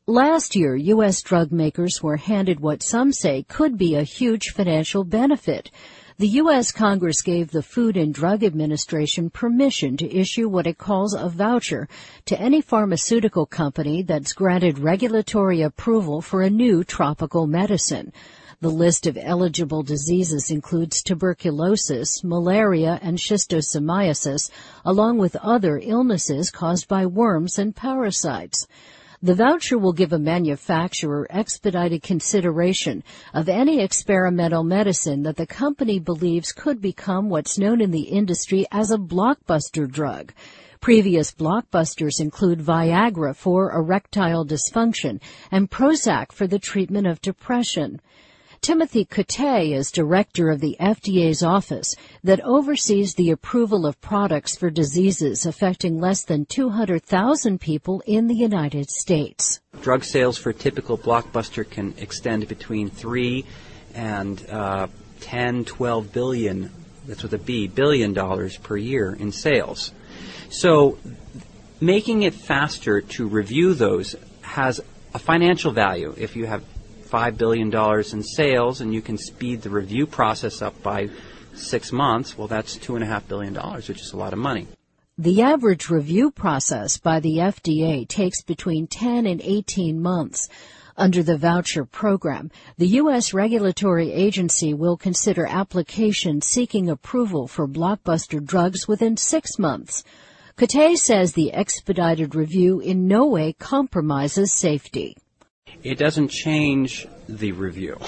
Last year, U.S. drug makers were handed what some say could be a huge financial benefit. The U.S. Congress gave the Food and Drug Administration permission to issue what it calls a voucher to any pharmaceutical company that's granted regulatory approval for a new tropical medicine. The list of eligible diseases includes tuberculosis, malaria, and schistosomiasis, along with other illnesses caused by worms and parasites. The voucher will give a manufacturer expedited consideration of any experimental medicine that the company believes could become what's known in the industry as a blockbuster drug. Previous blockbusters include Viagra for erectile dysfunction and Prozac for the treatment of depression. Timothy Cottee is director of the FDA's office that oversees the approval of products for diseases affecting less than 200,000 people in the United States. Drug sales for a typical blockbuster can extend between 3 and 10, 12 billion, that's with a B, $billion per year in sales. So making it faster to review those has a financial value. If you have $5 billion in sales and you can speed the review process up by 6 months, well, that's $2.5 billion, which is a lot of money. The average review process by the FDA takes between 10 and 18 months. Under the voucher program, the U.S. regulatory agency will consider applications seeking approval for blockbuster drugs within 6 months. Cottee says the expedited review in no way compromises safety. It doesn't change the review.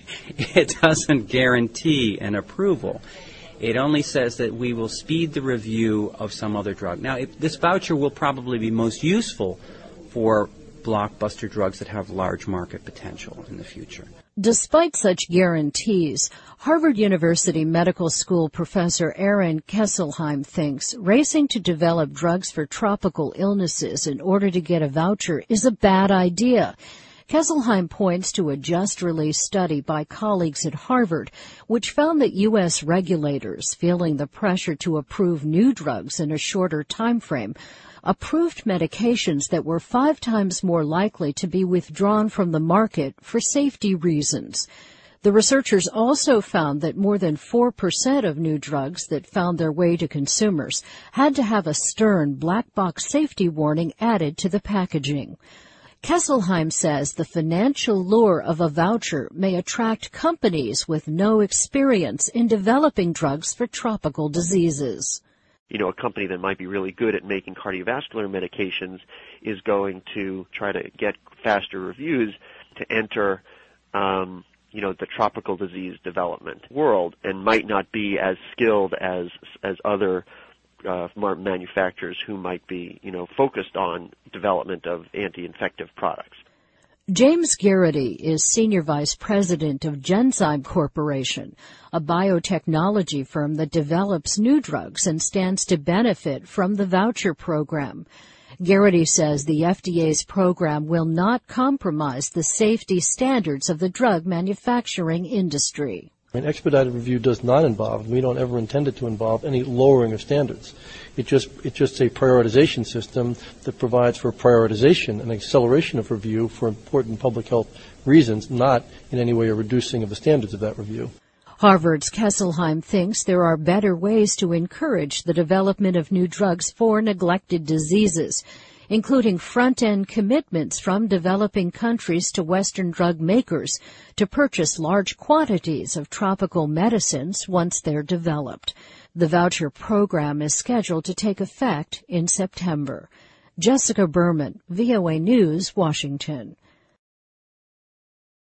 It doesn't guarantee an approval. It only says that we will speed the review of some other drug. Now, this voucher will probably be most useful for blockbuster drugs that have large market potential in the future. Despite such guarantees, Harvard University Medical School professor Aaron Kesselheim thinks racing to develop drugs for tropical illnesses in order to get a voucher is a bad idea. Kesselheim points to a just-released study by colleagues at Harvard, which found that U.S. regulators, feeling the pressure to approve new drugs in a shorter time frame, approved medications that were 5 times more likely to be withdrawn from the market for safety reasons. The researchers also found that more than 4% of new drugs that found their way to consumers had to have a stern black box safety warning added to the packaging. Kesselheim says the financial lure of a voucher may attract companies with no experience in developing drugs for tropical diseases. You know, a company that might be really good at making cardiovascular medications is going to try to get faster reviews to enter, the tropical disease development world, and might not be as skilled as other manufacturers who might be, focused on development of anti-infective products. James Garrity is Senior Vice President of Genzyme Corporation, a biotechnology firm that develops new drugs and stands to benefit from the voucher program. Garrity says the FDA's program will not compromise the safety standards of the drug manufacturing industry. An expedited review does not involve, and we don't ever intend it to involve, any lowering of standards. It's just a prioritization system that provides for prioritization and acceleration of review for important public health reasons, not in any way a reducing of the standards of that review. Harvard's Kesselheim thinks there are better ways to encourage the development of new drugs for neglected diseases, including front-end commitments from developing countries to Western drug makers to purchase large quantities of tropical medicines once they're developed. The voucher program is scheduled to take effect in September. Jessica Berman, VOA News, Washington.